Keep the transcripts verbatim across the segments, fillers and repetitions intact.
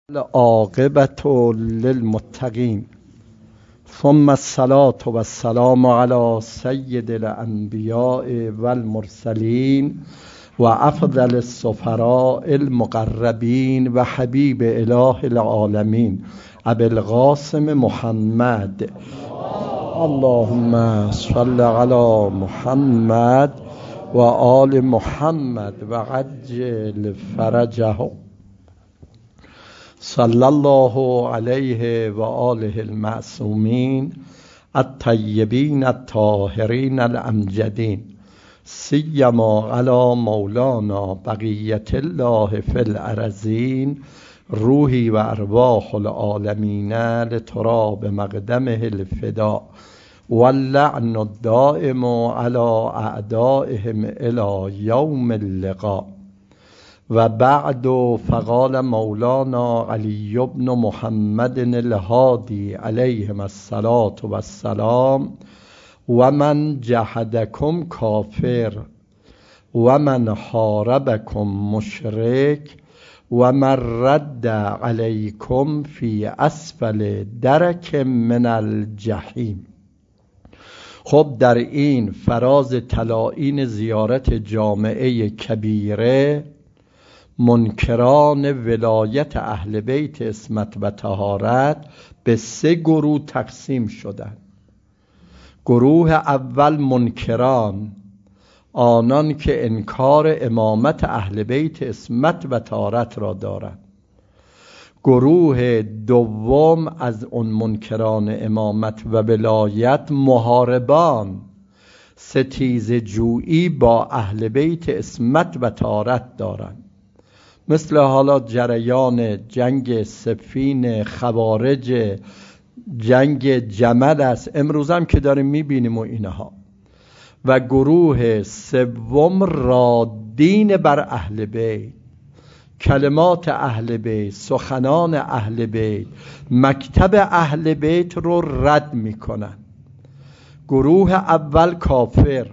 العاقبة للمتقین ثم الصلاة والسلام على سید الانبیاء والمرسلین و افضل السفراء المقربین و حبیب اله العالمین ابی القاسم محمد اللهم صل علی محمد و آل محمد و عجل فرجه صلی الله علیه و آله المعصومین الطیبین الطاهرین الامجدین سیما علی مولانا بقیت الله فی الارضین روحی و ارواح العالمین لتراب مقدمه الفدا واللعن الدائم علی اعدائهم الی یوم اللقاء. و بعد فقال مولانا علی بن محمد الهادی علیهم الصلاة والسلام و من جحدکم کافر و من حاربکم مشرک و من رد علیکم فی اسفل درک من الجحیم. خب در این فراز طلایین زیارت جامعه کبیره منکران ولایت اهل بیت عصمت و طهارت به سه گروه تقسیم شدند. گروه اول منکران، آنان که انکار امامت اهل بیت عصمت و طهارت را دارند. گروه دوم از اون منکران امامت و ولایت محاربان، ستیزه جویی با اهل بیت عصمت و طهارت دارند، مثل حالا جریان جنگ صفین، خوارج، جنگ جمل است، امروز هم که داریم میبینیم و اینها. و گروه سوم رادین بر اهل بیت، کلمات اهل بیت، سخنان اهل بیت، مکتب اهل بیت رو رد میکنن. گروه اول کافر،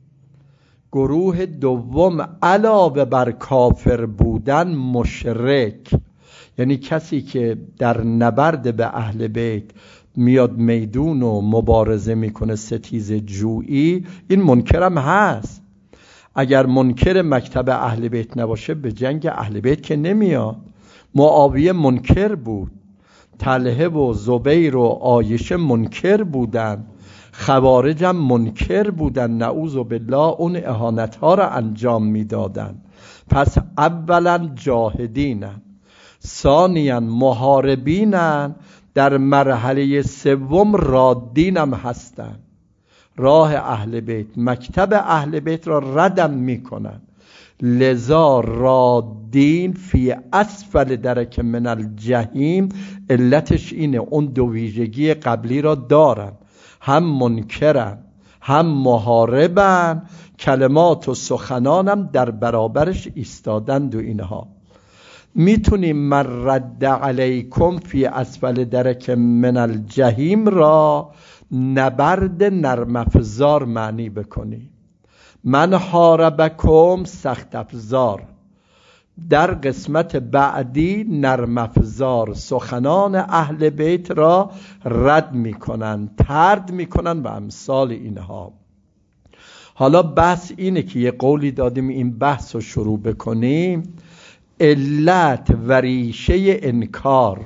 گروه دوم علاوه بر کافر بودن مشرک، یعنی کسی که در نبرد به اهل بیت میاد میدون و مبارزه میکنه، ستیزه جویی، این منکرم هست. اگر منکر مکتب اهل بیت نباشه به جنگ اهل بیت که نمیاد. معاویه منکر بود، طلحه و زبیر و عایشه منکر بودن، خوارج هم منکر بودن، نعوذ بالله اون اهانت ها را انجام میدادن. پس اولا جاهدینن، ثانیا محاربینن، در مرحله سوم رادین هم هستن، راه اهل بیت، مکتب اهل بیت را ردم میکنن. لذا رادین فی اسفل درک من الجحیم، علتش اینه اون دو ویژگی قبلی را دارن، هم منکرن هم محاربن، کلمات و سخنانم در برابرش ایستادند. و اینها میتونیم من رد علیکم فی اسفل درک من الجحیم را نبرد نرم افزار معنی بکنیم. من حاربکم سخت افزار، در قسمت بعدی نرم افزار، سخنان اهل بیت را رد میکنن، طرد میکنن و امثال اینها. حالا بحث اینه که یه قولی دادیم این بحث رو شروع بکنیم. علت و ریشه انکار،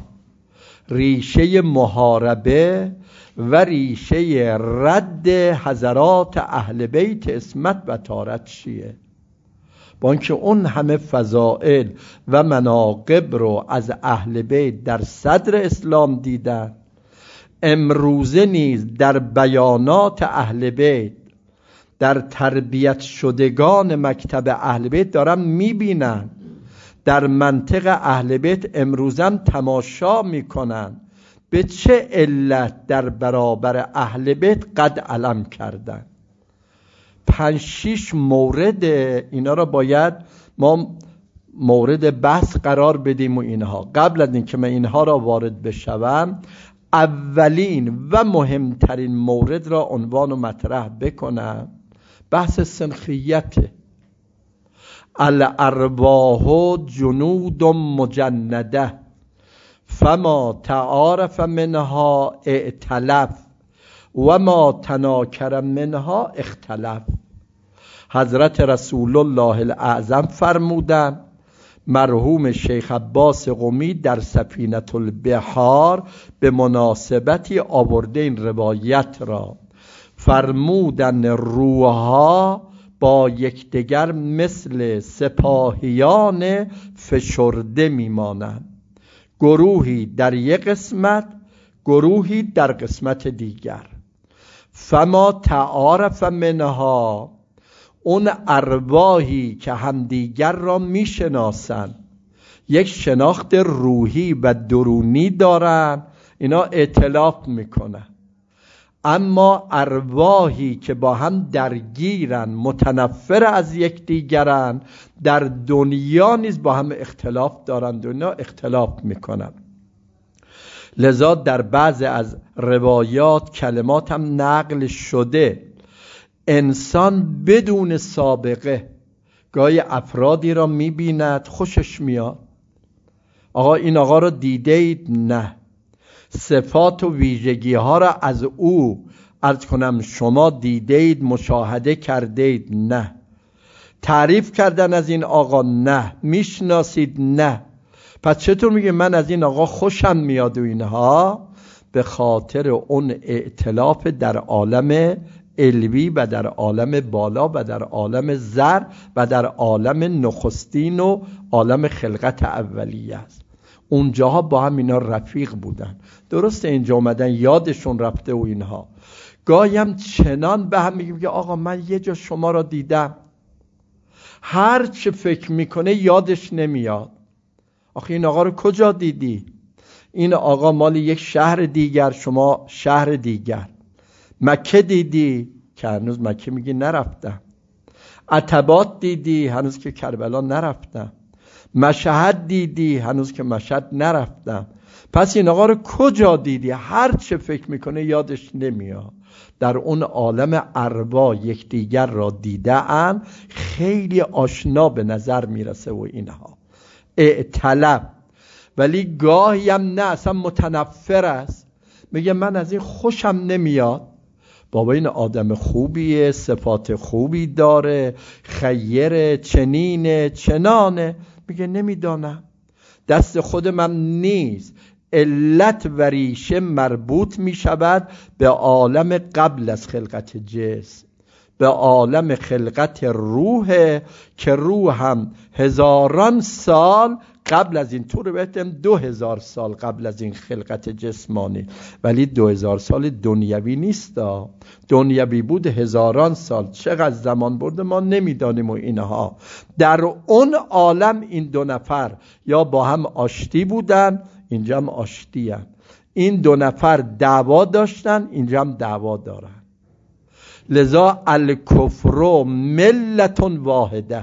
ریشه محاربه و ریشه رد حضرات اهل بیت عصمت و طهارت چیه؟ با اینکه اون همه فضائل و مناقب رو از اهل بیت در صدر اسلام دیدن، امروزه نیز در بیانات اهل بیت، در تربیت شدگان مکتب اهل بیت دارن میبینن، در منطق اهل بیت امروزم تماشا میکنن به چه علت در برابر اهل بیت قد علم کردن. پنج شیش مورد اینا را باید ما مورد بحث قرار بدیم. و اینها قبل از اینکه من اینها را وارد بشوم، اولین و مهمترین مورد را عنوان و مطرح بکنم، بحث سنخیت. الارواح جنود مجنده، فما تعارف منها ائتلف و ما تناکر منها اختلف. حضرت رسول الله الاعظم فرمودند، مرحوم شیخ عباس قمی در سفینة البحار به مناسبتی آورده این روایت را، فرمودن روحها با یکدیگر مثل سپاهیان فشرده میمانند، گروهی در یک قسمت، گروهی در قسمت دیگر. فما تعارف منها، اون ارواحی که همدیگر را میشناسند، یک شناخت روحی و درونی دارن، اینا ائتلاف میکنن. اما ارواحی که با هم درگیرن، متنفر از یکدیگرن، در دنیا نیز با هم اختلاف دارند و اینا اختلاف میکنن. لذا در بعض از روایات کلمات هم نقل شده، انسان بدون سابقه گاهی افرادی را میبیند خوشش میاد، آقا این آقا را دیده اید؟ نه. صفات و ویژگی ها را از او عرض کنم شما دیده اید، مشاهده کرده اید؟ نه. تعریف کردن از این آقا؟ نه. میشناسید؟ نه. پس چطور میگه من از این آقا خوشم میاد و اینها؟ به خاطر اون ائتلاف در عالم علوی و در عالم بالا و در عالم زر و در عالم نخستین و عالم خلقت اولیه است. اونجاها با هم اینا رفیق بودن. درسته اینجا اومدن یادشون رفته و اینها. گاهی هم چنان به هم میگیم که آقا من یه جا شما را دیدم، هر چه فکر میکنه یادش نمیاد. آخه این آقا رو کجا دیدی؟ این آقا مال یک شهر دیگر، شما شهر دیگر. مکه دیدی؟ که هنوز مکه میگی نرفتم. عتبات دیدی؟ هنوز که کربلا نرفتم. مشهد دیدی؟ هنوز که مشهد نرفتم. پس این آقا رو کجا دیدی؟ هر چه فکر میکنه یادش نمیاد. در اون عالم ارواح یکدیگر را دیده ام، خیلی آشنا به نظر میرسه و اینها ائتلف. ولی گاهی هم نه، اصلا متنفر است، میگه من از این خوشم نمیاد. بابا این آدم خوبیه، صفات خوبی داره، خیره، چنینه چنانه، میگه نمیدانم، دست خود من نیست. علت و ریشه مربوط میشود به عالم قبل از خلقت جسم، به عالم خلقت روح، که روح هم هزاران سال قبل از این، تو رو بهتم دو هزار سال قبل از این خلقت جسمانی، ولی دو هزار سال دنیوی نیست. دنیوی بود هزاران سال. چقدر زمان برده ما نمیدانیم و اینها. در اون عالم این دو نفر یا با هم آشتی بودن، اینجا هم آشتی هم. این دو نفر دعوا داشتن، اینجا هم دعوا دارن. لذا الکفر ملت واحده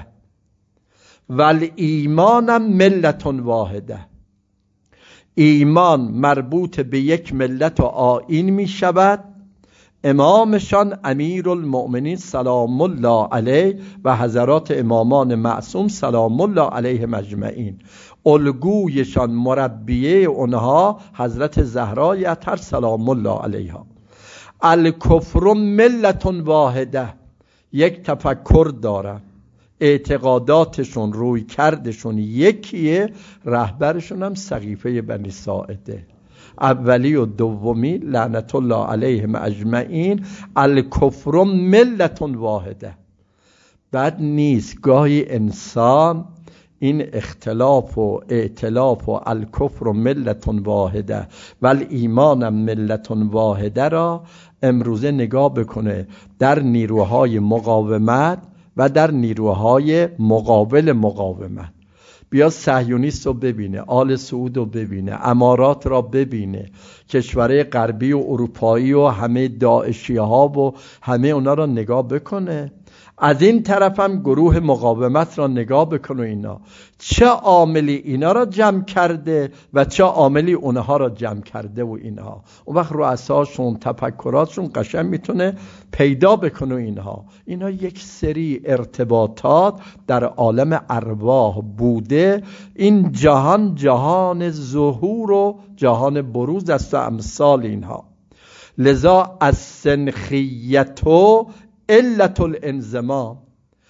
والایمان ملت واحده. ایمان مربوط به یک ملت و آیین می شود. امامشان امیر المؤمنین سلام الله علیه و حضرات امامان معصوم سلام الله علیه مجمعین. الگویشان، مربیه اونها حضرت زهرای اطهر سلام الله علیها. الکفر ملت واحده، یک تفکر دارن، اعتقاداتشون، روی کردشون یکیه، رهبرشون هم سقیفه بنی ساعده، اولی و دومی لعنت الله علیهم اجمعین. الکفر ملت واحده. بد نیست گاهی انسان این اختلاف و ائتلاف و الکفر ملت واحده و الایمان ملت واحده را امروزه نگاه بکنه در نیروهای مقاومت و در نیروهای مقابل مقاومت. بیا صهیونیست رو ببینه، آل سعود رو ببینه، امارات را ببینه، کشورهای غربی و اروپایی و همه داعشی ها و همه اونا را نگاه بکنه. از این طرف هم گروه مقاومت را نگاه بکن و اینا چه عاملی اینا را جمع کرده و چه عاملی اونها را جمع کرده و اینها. اون وقت رؤساشون تفکراتشون قشنگ میتونه پیدا بکنه و اینها. اینا یک سری ارتباطات در عالم ارواح بوده. این جهان جهان ظهور و جهان بروز است و امثال اینها. لذا از سنخیتو علت الانضمام،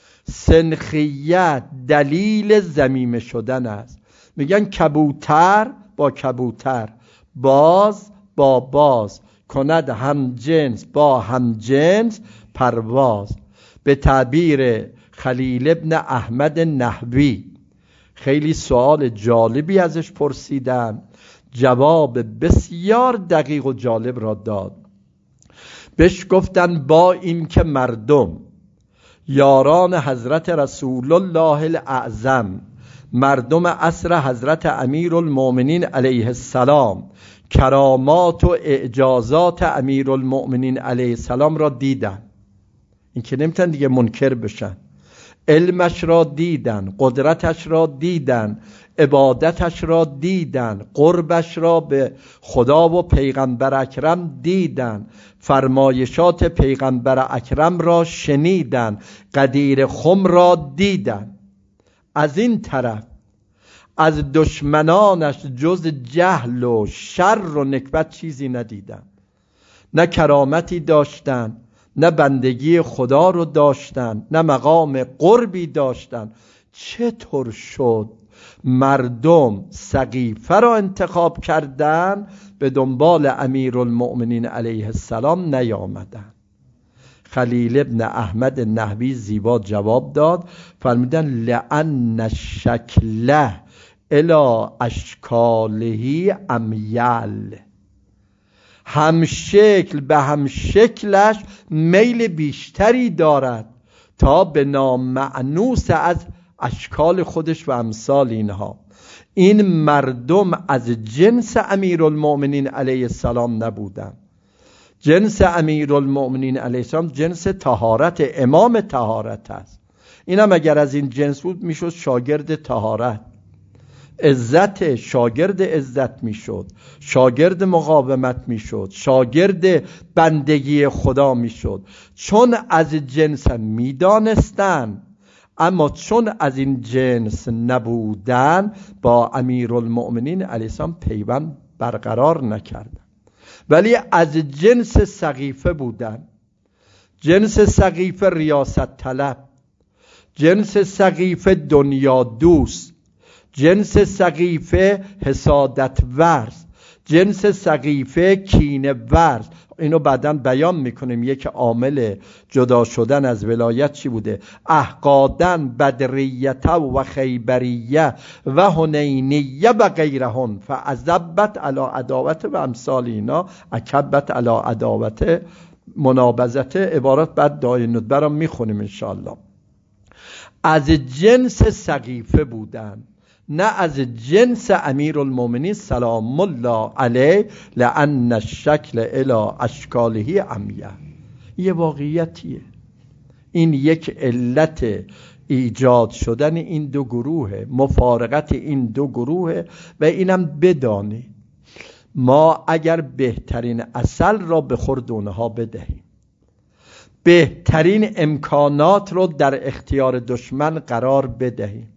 سنخیت دلیل ضمیمه شدن است. میگن کبوتر با کبوتر، باز با باز، کند هم جنس با هم جنس پرواز. به تعبیر خلیل ابن احمد نحوی خیلی سوال جالبی ازش پرسیدن، جواب بسیار دقیق و جالب را داد. بهش گفتن با این که مردم یاران حضرت رسول الله الاعظم، مردم عصر حضرت امیرالمؤمنین علیه السلام، کرامات و اعجازات امیرالمؤمنین علیه السلام را دیدن، این که نمیتونن دیگه منکر بشن، علمش را دیدن، قدرتش را دیدن، عبادتش را دیدن، قربش را به خدا و پیغمبر اکرم دیدن، فرمایشات پیغمبر اکرم را شنیدن، قدیر خم را دیدن. از این طرف از دشمنانش جز جهل و شر و نکبت چیزی ندیدن. نه کرامتی داشتن، نه بندگی خدا رو داشتن، نه مقام قربی داشتن. چطور شد مردم سقیفه را انتخاب کردن به دنبال امیرالمؤمنین علیه السلام نیامدن؟ خلیل ابن احمد نحوی زیبا جواب داد، فرمودن لأن الشکله الی اشکالهی امیل، هم شکل به هم شکلش میل بیشتری دارد تا به نامعنوس از اشکال خودش و امثال اینها. این مردم از جنس امیرالمؤمنین علیه السلام نبودن. جنس امیرالمؤمنین علیه السلام جنس طهارت، امام طهارت است. اینم اگر از این جنس بود میشد شاگرد طهارت، عزت شاگرد عزت میشد، شاگرد مقاومت میشد، شاگرد بندگی خدا میشد. چون از جنس میدانستن اما چون از این جنس نبودن با امیرالمؤمنین علیه السلام پیوند برقرار نکردن، ولی از جنس سقیفه بودن. جنس سقیفه ریاست طلب، جنس سقیفه دنیا دوست، جنس سقیفه حسادت ورز، جنس سقیفه کینه ورز. اینو بعداً بیان میکنیم. یک عامل جدا شدن از ولایت چی بوده؟ احقادن بدریت و خیبریه و هنینیه و غیرهن فعذبت علی عداوت و امثال اینا، اکبت علی عداوت منابذت. عبارات بعد دای ندبه را میخونیم انشاءالله. از جنس سقیفه بودن، نه از جنس امیرالمؤمنین سلام الله علیه، لأن الشکل الی اشکالهی امیه. یه واقعیتیه. این یک علت ایجاد شدن این دو گروه، مفارقت این دو گروه. و اینم بدانی ما اگر بهترین عسل را به خورد اونها بدهیم، بهترین امکانات رو در اختیار دشمن قرار بدهیم،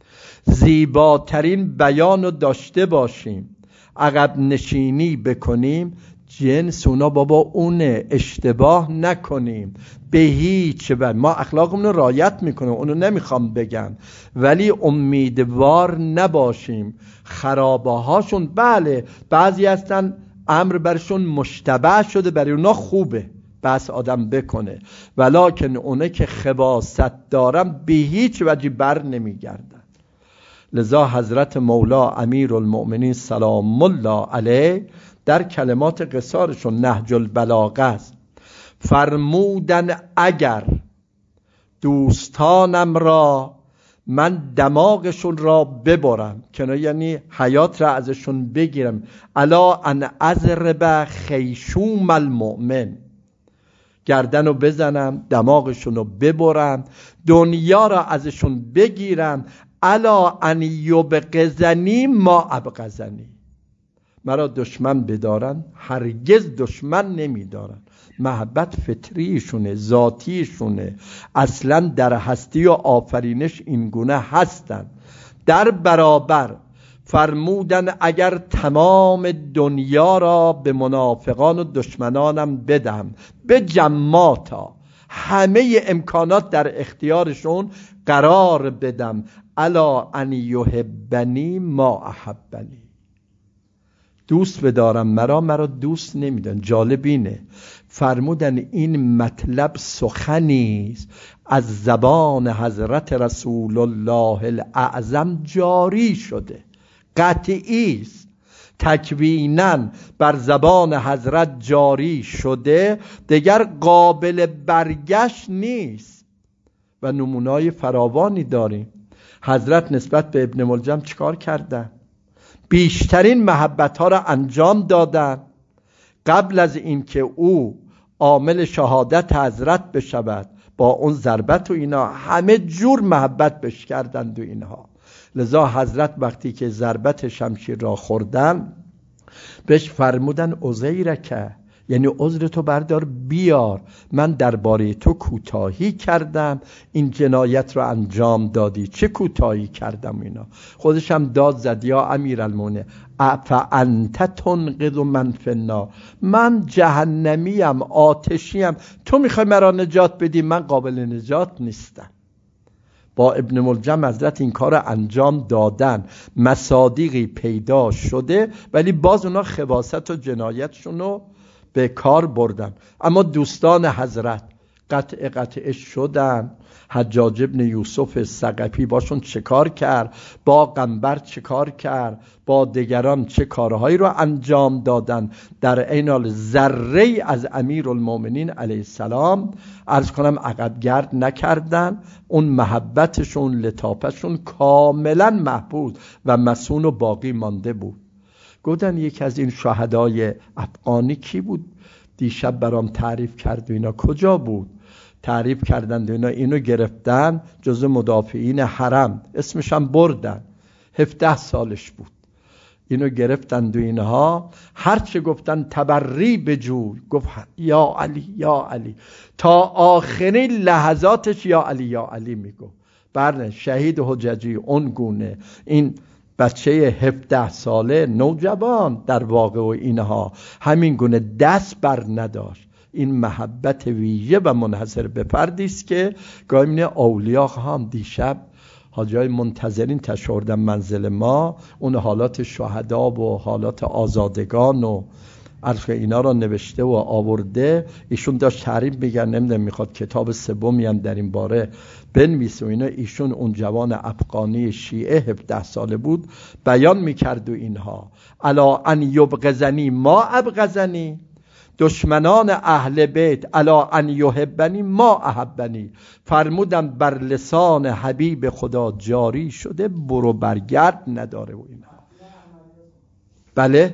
زیباترین بیان رو داشته باشیم، عقب نشینی بکنیم، جنس اونا بابا اونه، اشتباه نکنیم به هیچ وجه. ما اخلاقمون رو رعایت میکنیم، اونو نمیخوام بگم، ولی امیدوار نباشیم خرابه هاشون. بله بعضی هستن امر برشون مشتبه شده، برای اونا خوبه بس آدم بکنه، ولکن اونه که خباثت دارن به هیچ وجه بر نمیگردن. لذا حضرت مولا امیرالمؤمنین سلام الله علیه در کلمات قصارشون نهج البلاغه است، فرمودن اگر دوستانم را من دماغشون را ببرم، کنه یعنی حیات را ازشون بگیرم، الا ان اضرب خیشوم المؤمن، گردن رو بزنم، دماغشون رو ببرم، دنیا را ازشون بگیرم. الا ان یبغضنی ما ابغضنی. مرا دشمن بدارن هرگز دشمن نمیدارن. محبت فطریشونه، ذاتیشونه، اصلا در هستی و آفرینش این گونه هستن. در برابر فرمودن اگر تمام دنیا را به منافقان و دشمنانم بدم، به جماتا همه امکانات در اختیارشون قرار بدم، الا ان یحبنی ما احبنی. دوست بدارم مرا، مرا دوست نمیدن. جالب اینه فرمودن این مطلب سخنیست از زبان حضرت رسول الله الاعظم جاری شده، قطعی است، تکویناً بر زبان حضرت جاری شده، دیگر قابل برگشت نیست. و نمونای فراوانی داریم. حضرت نسبت به ابن ملجم چیکار کردن؟ بیشترین محبت ها را انجام دادن. قبل از اینکه او عامل شهادت حضرت بشود، با اون ضربت و اینا همه جور محبت بش کردند و اینها. لذا حضرت وقتی که ضربت شمشیر را خوردن بهش فرمودن عذیرک، یعنی عذر تو بردار بیار، من درباره تو کوتاهی کردم، این جنایت رو انجام دادی. چه کوتاهی کردم؟ اینا خودش هم داد زد یا امیرالمومنین فانت تنقذ من فی النار، من جهنمیم، آتشیم، تو میخوای مرا نجات بدی، من قابل نجات نیستم. با ابن ملجم حضرت این کار انجام دادن، مصادیقی پیدا شده، ولی باز اونا خباثت و جنایتشون رو به کار بردن. اما دوستان حضرت قطع قطع شدن. حجاج ابن یوسف ثقفی باشون چه کار کرد، با قنبر چه کار کرد، با دیگران چه کارهایی رو انجام دادن. در عین حال ذره از امیرالمومنین علیه السلام عرض کنم عقب گرد نکردن. اون محبتشون، لطافشون کاملا محفوظ و مصون و باقی مانده بود. گفتن یکی از این شهدای افغانی کی بود؟ دیشب برام تعریف کرد و اینا. کجا بود؟ تعریف کردند و اینا. اینو گرفتن جزو مدافعین حرم، اسمش هم بردن، هفده سالش بود. اینو گرفتند و اینها هرچه گفتن تبری بجوی، گفت یا علی یا علی، تا آخرین لحظاتش یا علی یا علی میگو. برنه شهید حججی اون گونه، این بچه هفده ساله نوجوان در واقع و اینها همین گونه دست بر نداشت. این محبت ویژه و منحصر به فردی است که گاهی می‌بینی اولیا هم دیشب حاجیای منتظرین تشوردن منزل ما، اون حالات شهدا و حالات آزادگان و عرض اینا را نوشته و آورده. ایشون داشت تعریف میگن، نمیدونم میخواد کتاب سومی هم در این باره بنویسه و اینا. ایشون اون جوان افغانی شیعه هفده ساله بود، بیان میکرد و اینها الا ان یبغضنی ما ابغضنی، دشمنان اهل بیت الا ان یحبنی ما احبنی. فرمودم بر لسان حبیب خدا جاری شده، برو برگرد نداره و اینها. بله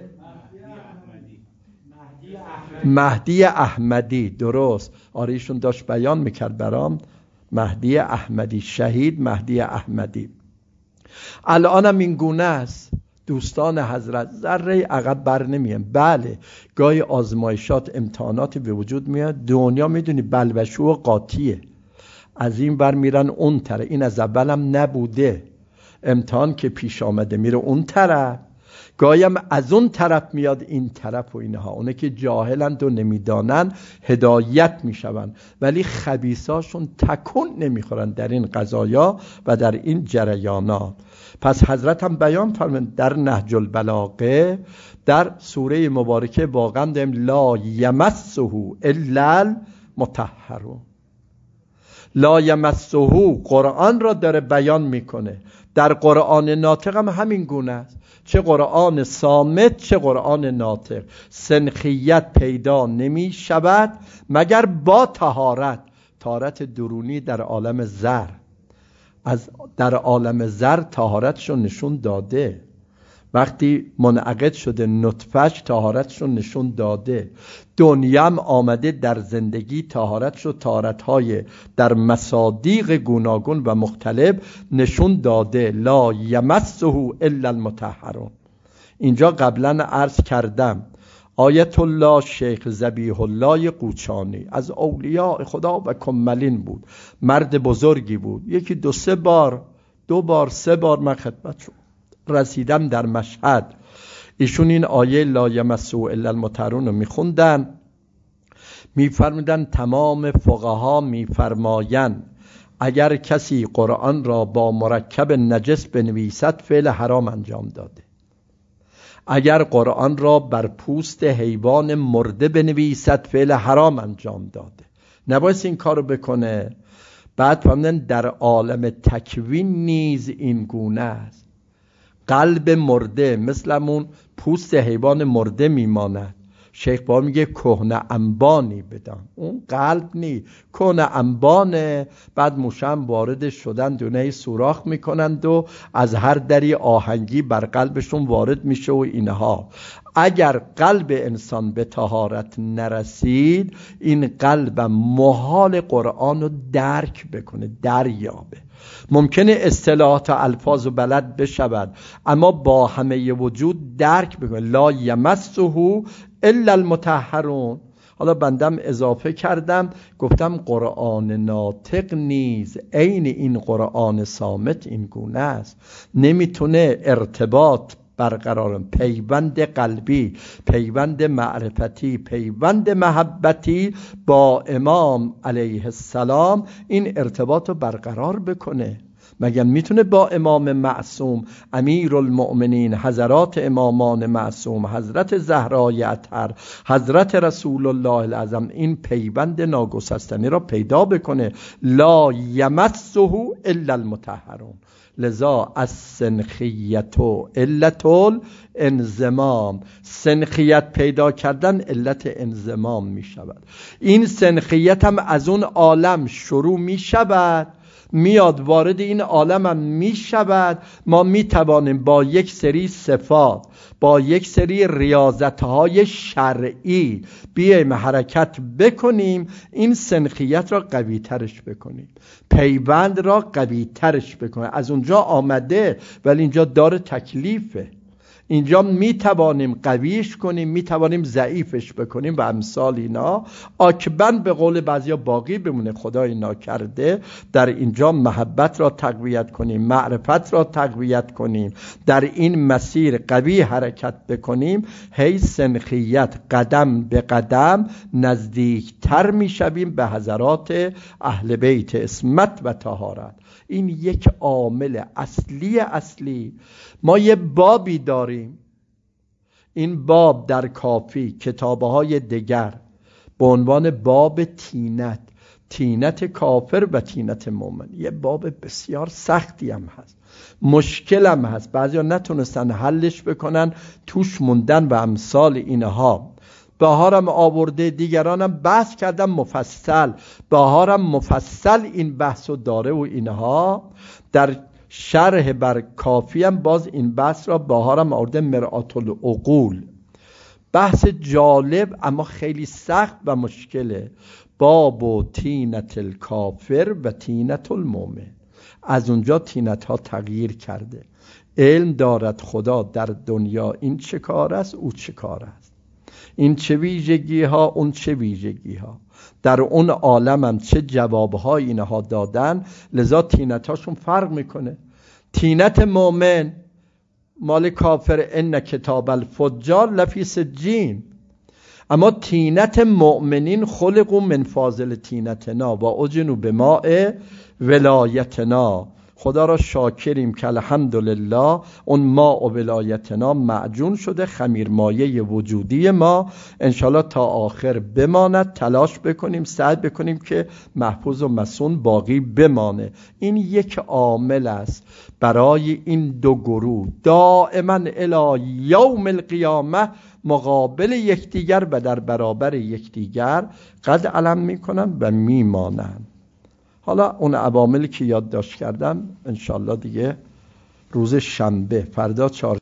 مهدی احمدی، درست. آره ایشون داشت بیان میکرد برام، مهدی احمدی، شهید مهدی احمدی. الانم این گونه است. دوستان حضرت ذره عقب بر نمیان. بله گاهی آزمایشات، امتحاناتی به وجود میاد. دنیا میدونی بلبشو و قاطیه، از این بر میرن اون طرف. این از اولم نبوده، امتحان که پیش آمده میره اون طرف، گاهی هم از اون طرف میاد این طرف و اینها. اونه که جاهلند و نمیدانن هدایت میشون، ولی خبیثاشون تکون نمیخورن در این قضایا و در این جریانات. پس حضرت هم بیان فرمودند در نهج البلاغه در سوره مبارکه واقعا داریم لا یمسه الا المطهرون. لا یمسه قرآن را داره بیان میکنه. در قرآن ناطق هم همین گونه است، چه قرآن صامت چه قرآن ناطق. سنخیت پیدا نمی شود مگر با طهارت، طهارت درونی در عالم زر. از در عالم زر طهارتشو نشون داده. وقتی منعقد شده نطفهش طهارتش رو نشون داده. دنیا هم آمده در زندگی طهارتش رو طهارت‌های در مصادیق گوناگون و مختلف نشون داده. لا یمسه الا المطهرون. اینجا قبلا عرض کردم آیت الله شیخ ذبیح الله قوچانی از اولیاء خدا و کملین بود، مرد بزرگی بود. یکی دو سه بار دو بار سه بار من خدمتشون رسیدم در مشهد، ایشون این آیه لا یمسه الا المطهرون رو میخوندن، میفرمودن تمام فقها میفرمایند اگر کسی قرآن را با مرکب نجس بنویسد فعل حرام انجام داده. اگر قرآن را بر پوست حیوان مرده بنویسد فعل حرام انجام داده. نباید این کارو بکنه. بعد فهمیدن در عالم تکوین نیز این گونه است. قلب مرده مثلمون پوست حیوان مرده میماند. شیخ با میگه کهنه انبانی بدن، اون قلب نی، کهنه انبانه. بعد موشم وارد شدن دونه سوراخ میکنند و از هر دری آهنگی بر قلبشون وارد میشه و اینها. اگر قلب انسان به طهارت نرسید این قلب محال قرآن رو درک بکنه، دریابه. ممکنه اصطلاحات و الفاظ و بلد بشود اما با همه وجود درک بکنه. لا یمسه الا المطهرون. حالا بندم اضافه کردم گفتم قرآن ناطق نیز عین این قرآن صامت این گونه است، نمیتونه ارتباط برقرار، پیوند قلبی، پیوند معرفتی، پیوند محبتی با امام علیه السلام این ارتباط رو برقرار بکنه. مگر میتونه با امام معصوم امیر المؤمنین حضرات امامان معصوم حضرت زهرای اطهر حضرت رسول الله الاعظم این پیوند ناگسستنی را پیدا بکنه؟ لا یمسه الا المطهرون. لذا از سنخیت و علت الانضمام، سنخیت پیدا کردن علت انضمام می شود. این سنخیت هم از اون عالم شروع می شود، میاد وارد این عالم هم می شود. ما می توانیم با یک سری صفات، با یک سری ریاضتهای شرعی بیایم حرکت بکنیم، این سنخیت را قوی ترش بکنیم، پیوند را قوی ترش بکنیم. از اونجا آمده ولی اینجا دار تکلیفه. اینجا می توانیم قویش کنیم، می توانیم ضعیفش بکنیم و امثال اینا. آکبن به قول بعضیا باقی بمونه، خدای ناکرده در اینجا محبت را تقویت کنیم، معرفت را تقویت کنیم، در این مسیر قوی حرکت بکنیم. هی سنخیت قدم به قدم نزدیکتر می شویم به حضرات اهل بیت عصمت و طهارت. این یک عامل اصلی اصلی. ما یه بابی داریم، این باب در کافی کتابه های دیگر به عنوان باب تینت، تینت کافر و تینت مومن. یه باب بسیار سختی هم هست، مشکل هم هست، بعضی ها نتونستن حلش بکنن، توش موندن و امثال اینها. بهارم آورده، دیگرانم بحث کردم مفصل، بهارم مفصل این بحثو داره و اینها. در شرح بر کافی هم باز این بحث را بهارم آورده، مرآت العقول. بحث جالب اما خیلی سخت و مشکله. باب و تینت الکافر و تینت المؤمن. از اونجا تینت ها تغییر کرده. علم دارد خدا در دنیا این چه کار است، او چه کار است، این چه ویژگی ها، اون چه ویژگی ها، در اون عالم هم چه جواب ها اینها دادن. لذا تینت هاشون فرق میکنه. تینت مؤمن مال کافر ان کتاب الفجار لفی سجین، اما تینت مؤمنین خلقوا من فاضل تینتنا و اجنوا بماء ولایتنا. خدا را شاکریم که الحمدلله اون ما و ولایتنا معجون شده، خمیر مایه وجودی ما انشالله تا آخر بماند. تلاش بکنیم، سعی بکنیم که محفوظ و مصون باقی بمانه. این یک عامل است برای این دو گروه دائما الی یوم القیامه مقابل یکدیگر و در برابر یکدیگر قد علم میکنن و میمانن. حالا اون عواملی که یادداشت کردم انشالله دیگه روز شنبه فردا چهار